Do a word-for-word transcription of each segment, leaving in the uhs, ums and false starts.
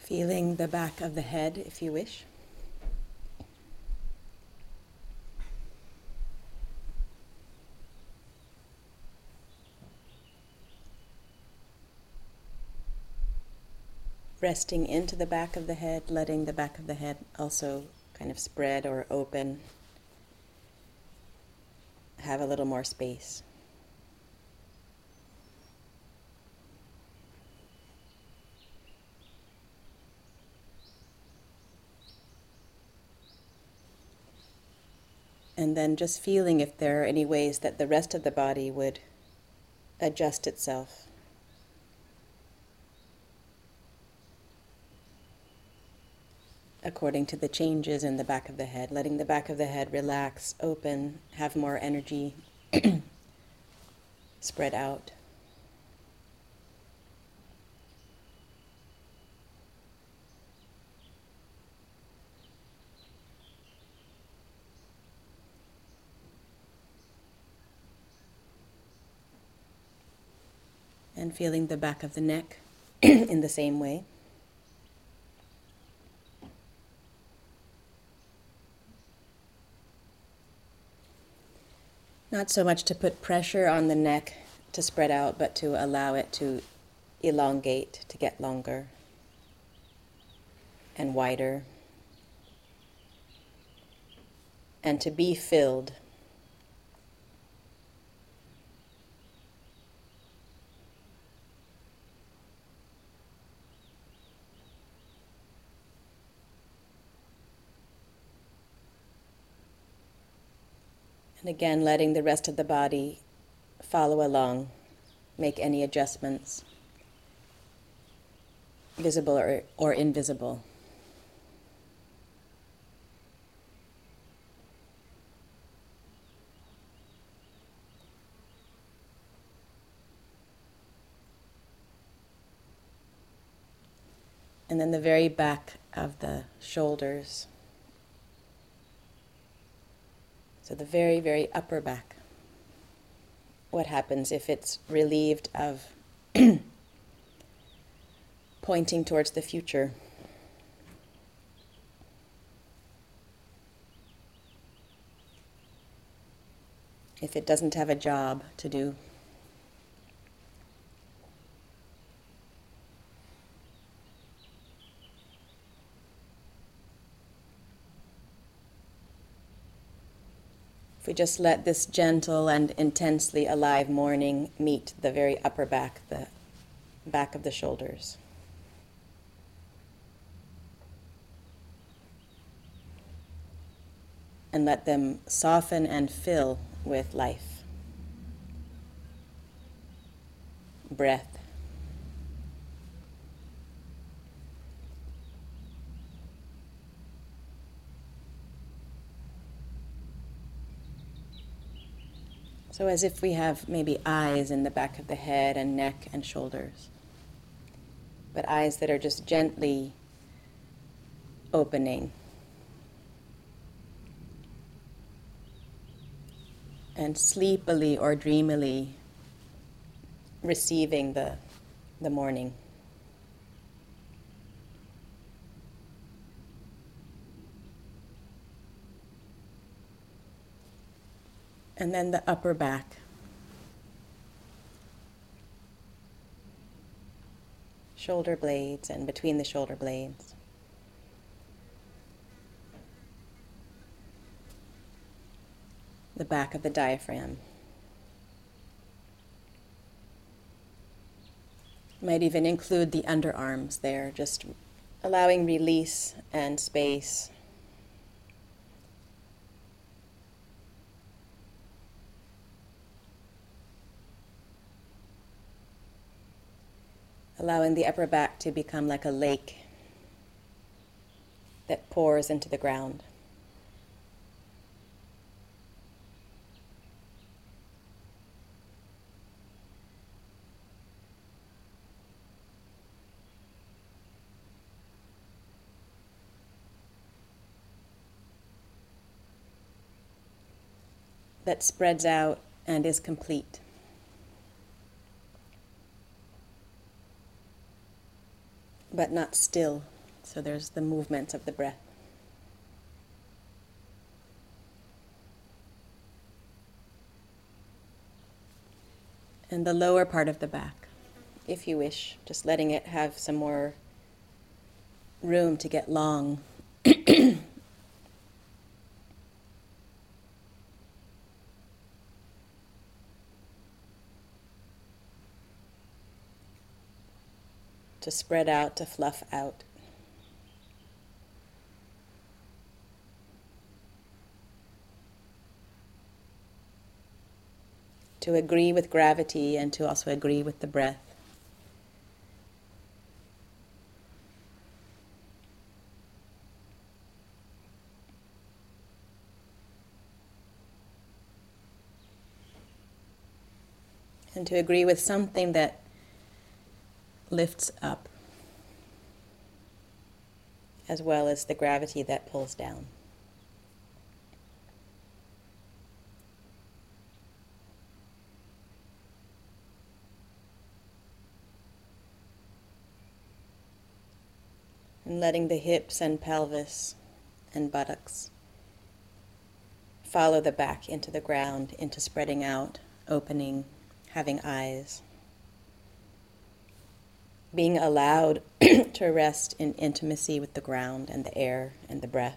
Feeling the back of the head, if you wish. Resting into the back of the head, letting the back of the head also kind of spread or open, have a little more space. And then just feeling if there are any ways that the rest of the body would adjust itself. According to the changes in the back of the head, letting the back of the head relax, open, have more energy, spread out. And feeling the back of the neck in the same way. Not so much to put pressure on the neck to spread out, but to allow it to elongate, to get longer and wider, and to be filled. And again, letting the rest of the body follow along, make any adjustments, visible or, or invisible. And then the very back of the shoulders. So the very, very upper back. What happens if it's relieved of pointing towards the future? If it doesn't have a job to do? If we just let this gentle and intensely alive morning meet the very upper back, the back of the shoulders. And let them soften and fill with life, breath. So as if we have maybe eyes in the back of the head and neck and shoulders, but eyes that are just gently opening and sleepily or dreamily receiving the, the morning. And then the upper back. Shoulder blades and between the shoulder blades. The back of the diaphragm. Might even include the underarms there, just allowing release and space. Allowing the upper back to become like a lake that pours into the ground. That spreads out and is complete. But not still. So there's the movements of the breath. And the lower part of the back, if you wish, just letting it have some more room to get long. To spread out, to fluff out. To agree with gravity and to also agree with the breath. And to agree with something that lifts up, as well as the gravity that pulls down. And letting the hips and pelvis and buttocks follow the back into the ground, into spreading out, opening, having eyes. Being allowed to rest in intimacy with the ground and the air and the breath.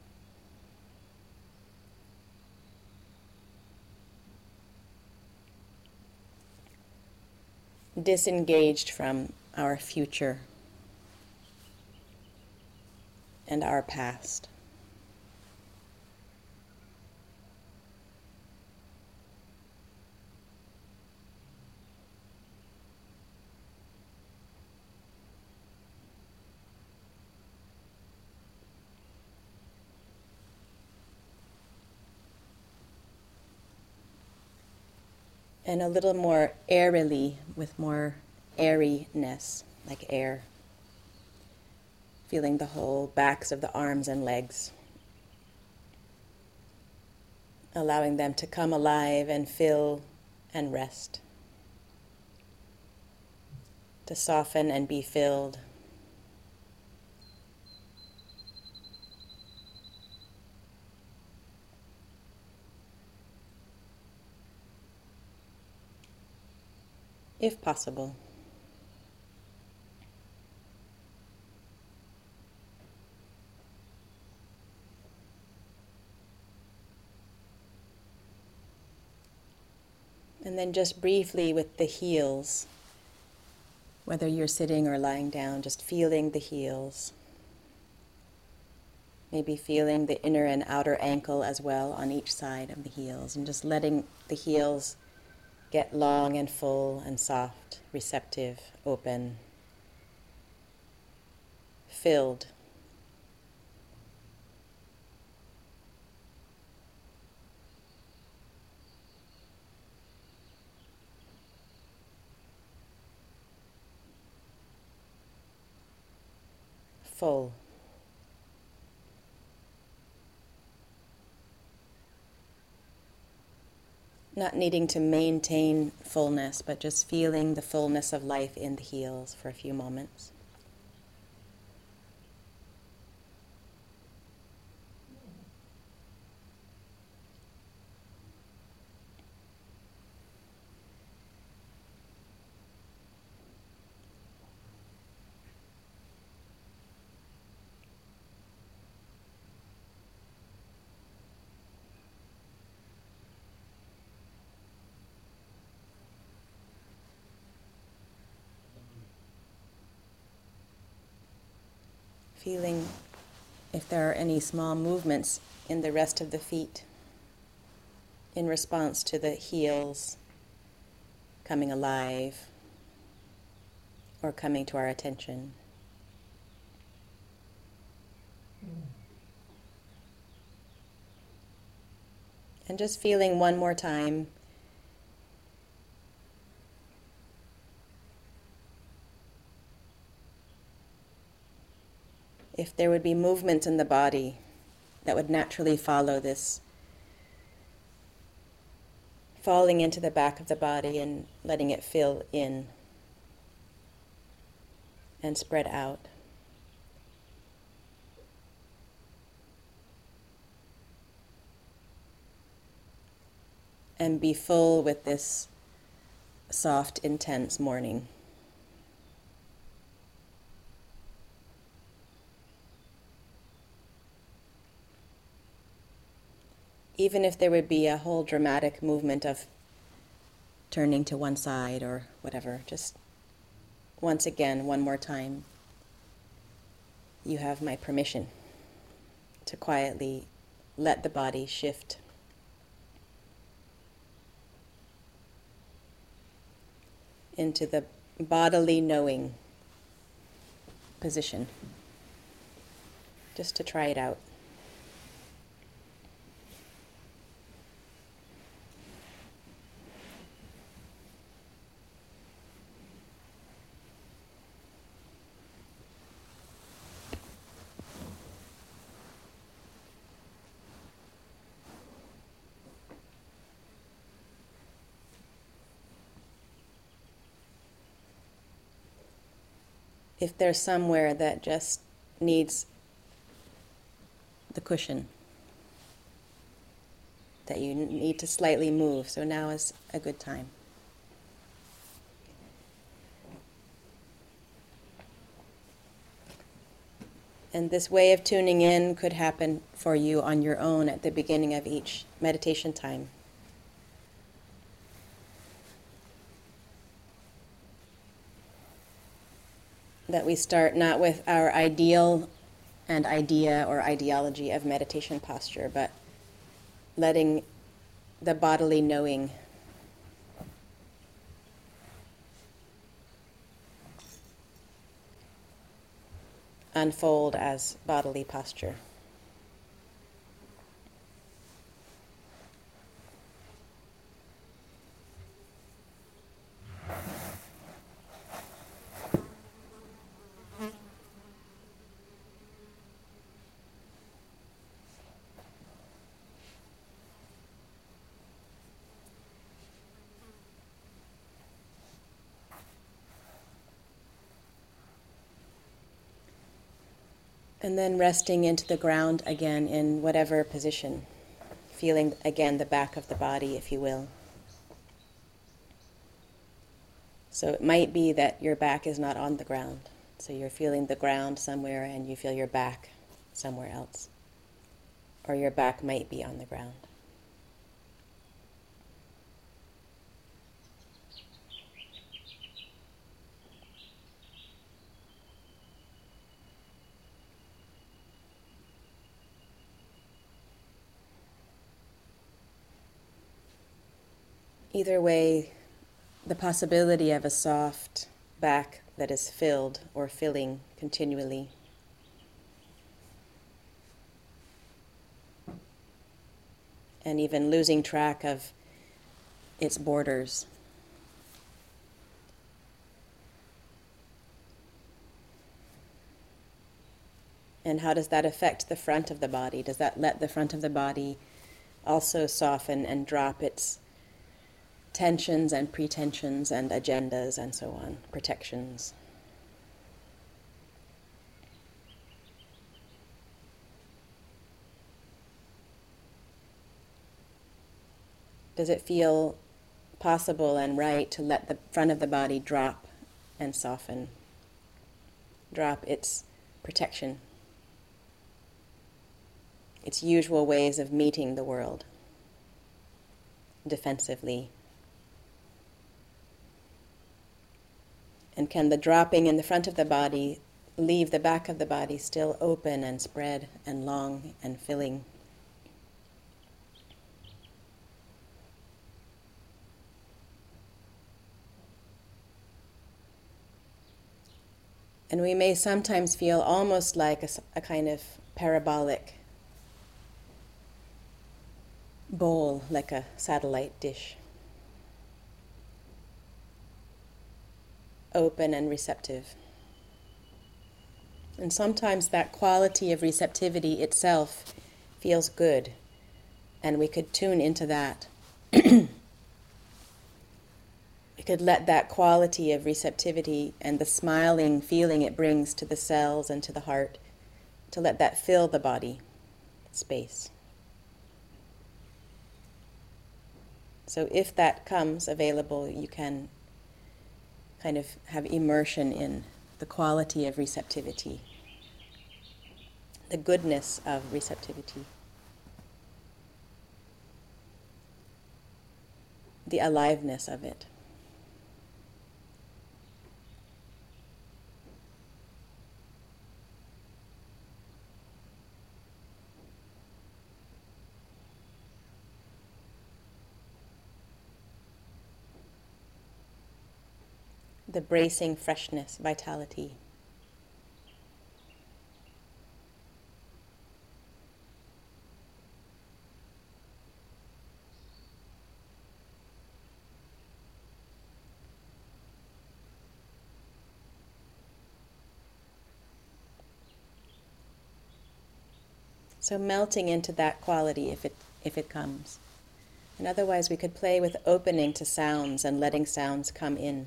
Disengaged from our future and our past. And a little more airily, with more airiness, like air. Feeling the whole backs of the arms and legs. Allowing them to come alive and fill and rest. To soften and be filled. If possible. And then just briefly with the heels, whether you're sitting or lying down, just feeling the heels. Maybe feeling the inner and outer ankle as well on each side of the heels, and just letting the heels get long and full and soft, receptive, open, filled. Full. Not needing to maintain fullness, but just feeling the fullness of life in the heels for a few moments. Feeling if there are any small movements in the rest of the feet in response to the heels coming alive or coming to our attention. And just feeling one more time if there would be movements in the body that would naturally follow this falling into the back of the body and letting it fill in and spread out. and be full with this soft, intense morning. Even if there would be a whole dramatic movement of turning to one side or whatever, just once again, one more time, you have my permission to quietly let the body shift. Into the bodily knowing position, just to try it out. If there's somewhere that just needs the cushion, that you need to slightly move, so now is a good time. And this way of tuning in could happen for you on your own at the beginning of each meditation time. That we start not with our ideal and idea or ideology of meditation posture, but letting the bodily knowing unfold as bodily posture. And then resting into the ground again in whatever position, feeling again the back of the body, if you will. So it might be that your back is not on the ground, so you're feeling the ground somewhere and you feel your back somewhere else. Or your back might be on the ground. Either way, the possibility of a soft back that is filled or filling continually. And even losing track of its borders. And how does that affect the front of the body? Does that let the front of the body also soften and drop its tensions and pretensions and agendas and so on, protections? Does it feel possible and right to let the front of the body drop and soften, drop its protection, its usual ways of meeting the world, defensively? And can the dropping in the front of the body leave the back of the body still open and spread and long and filling? And we may sometimes feel almost like a, a kind of parabolic bowl, like a satellite dish. Open and receptive. And sometimes that quality of receptivity itself feels good, and we could tune into that. We could let that quality of receptivity and the smiling feeling it brings to the cells and to the heart, to let that fill the body space. So if that comes available, you can kind of have immersion in the quality of receptivity, the goodness of receptivity, the aliveness of it. The bracing freshness, vitality. So melting into that quality if it if it comes. And otherwise we could play with opening to sounds and letting sounds come in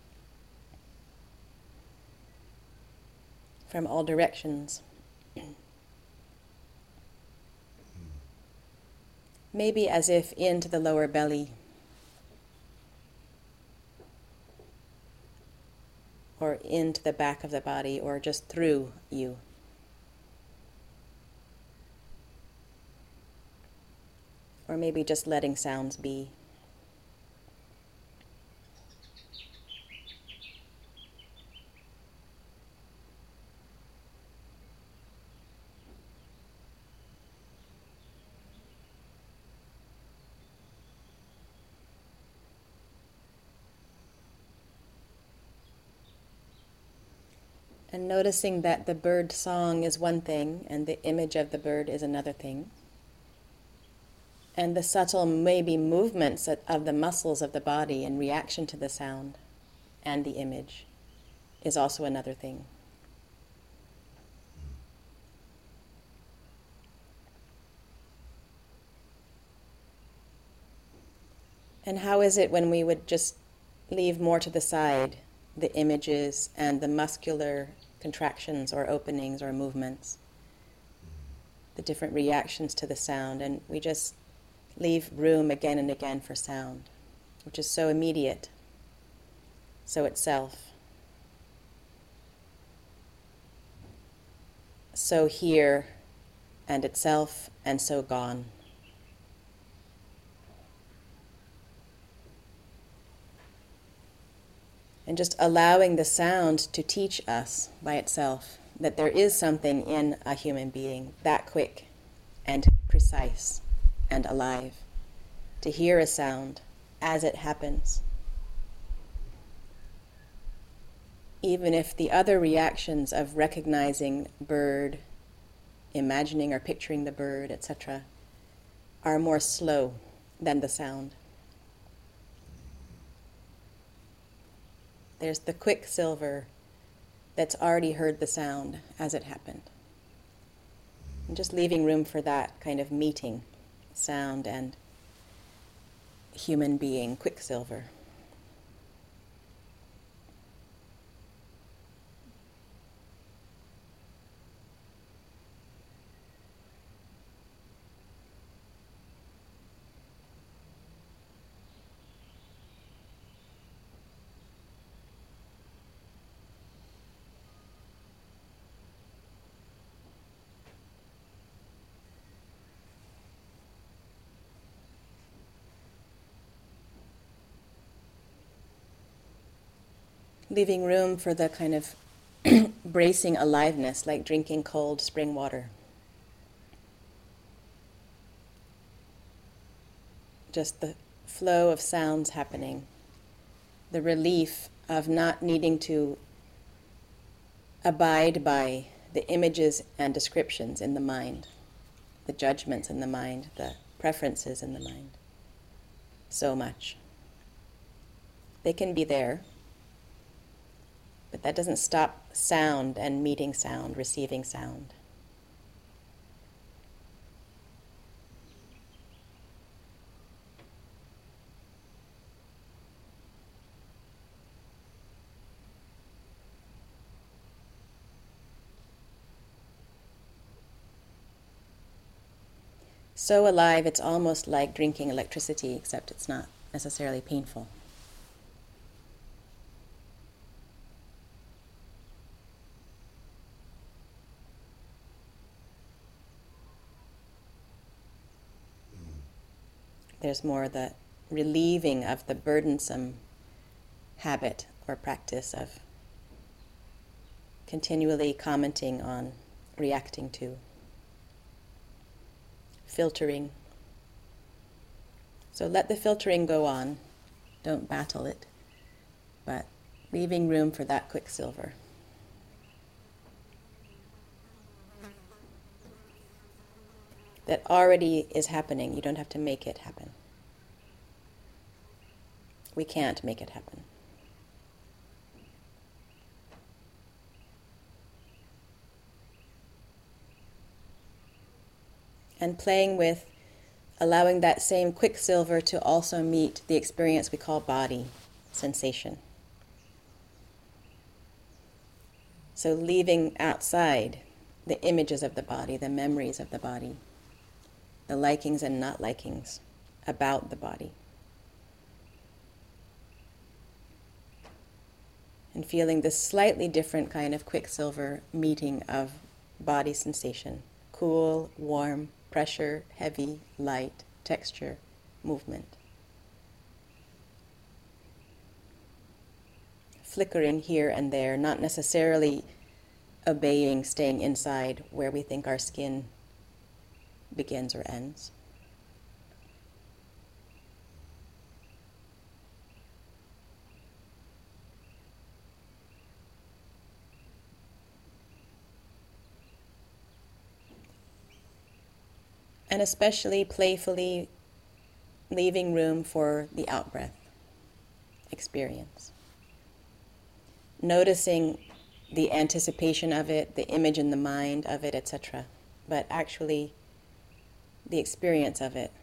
from all directions. Maybe as if into the lower belly, or into the back of the body, or just through you. Or maybe just letting sounds be. And noticing that the bird song is one thing and the image of the bird is another thing. And the subtle, maybe, movements of the muscles of the body in reaction to the sound and the image is also another thing. And how is it when we would just leave more to the side the images and the muscular contractions or openings or movements, the different reactions to the sound, and we just leave room again and again for sound, which is so immediate, so itself, so here and itself and so gone. And just allowing the sound to teach us by itself that there is something in a human being that quick and precise and alive, to hear a sound as it happens. Even if the other reactions of recognizing bird, imagining or picturing the bird, et cetera, are more slow than the sound. There's the quicksilver that's already heard the sound as it happened. And just leaving room for that kind of meeting, sound and human being, quicksilver. Leaving room for the kind of bracing aliveness, like drinking cold spring water. Just the flow of sounds happening, the relief of not needing to abide by the images and descriptions in the mind, the judgments in the mind, the preferences in the mind, so much. They can be there, but that doesn't stop sound and meeting sound, receiving sound. so alive it's almost like drinking electricity, except it's not necessarily painful. There's more the relieving of the burdensome habit or practice of continually commenting on, reacting to, filtering. So let the filtering go on. Don't battle it, but leaving room for that quicksilver. That already is happening. You don't have to make it happen. We can't make it happen. And playing with allowing that same quicksilver to also meet the experience we call body, sensation. So leaving outside the images of the body, the memories of the body, the likings and not likings about the body. And feeling this slightly different kind of quicksilver meeting of body sensation. Cool, warm, pressure, heavy, light, texture, movement. Flickering here and there, not necessarily obeying, staying inside where we think our skin begins or ends. And especially playfully leaving room for the out-breath experience. Noticing the anticipation of it, the image in the mind of it, et cetera, but actually the experience of it,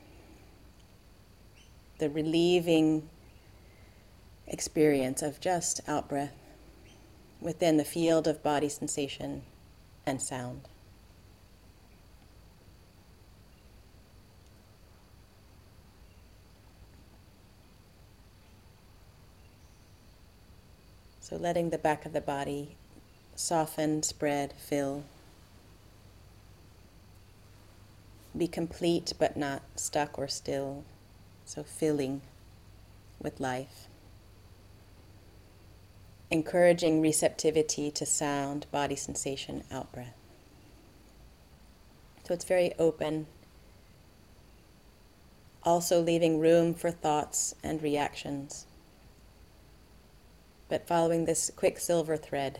the relieving experience of just out-breath within the field of body sensation and sound. So letting the back of the body soften, spread, fill. Be complete but not stuck or still. So filling with life. Encouraging receptivity to sound, body sensation, out-breath. So it's very open. Also leaving room for thoughts and reactions, but following this quicksilver thread.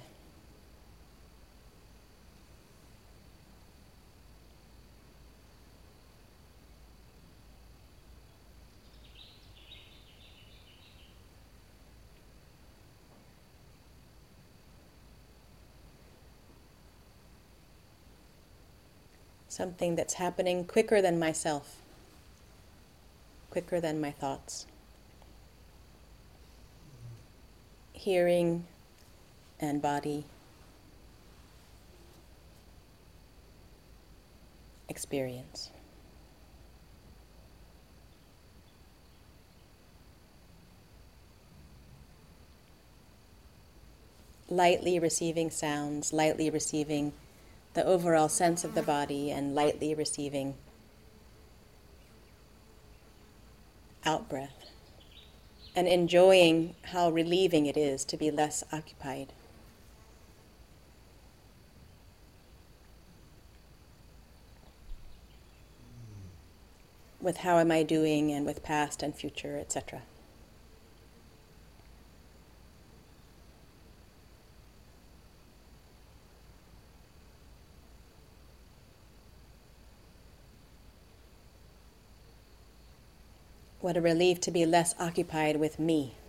Something that's happening quicker than myself, quicker than my thoughts. Hearing and body experience. Lightly receiving sounds, lightly receiving the overall sense of the body, and lightly receiving out-breath. And enjoying how relieving it is to be less occupied. With how am I doing, and with past and future, et cetera. What a relief to be less occupied with me.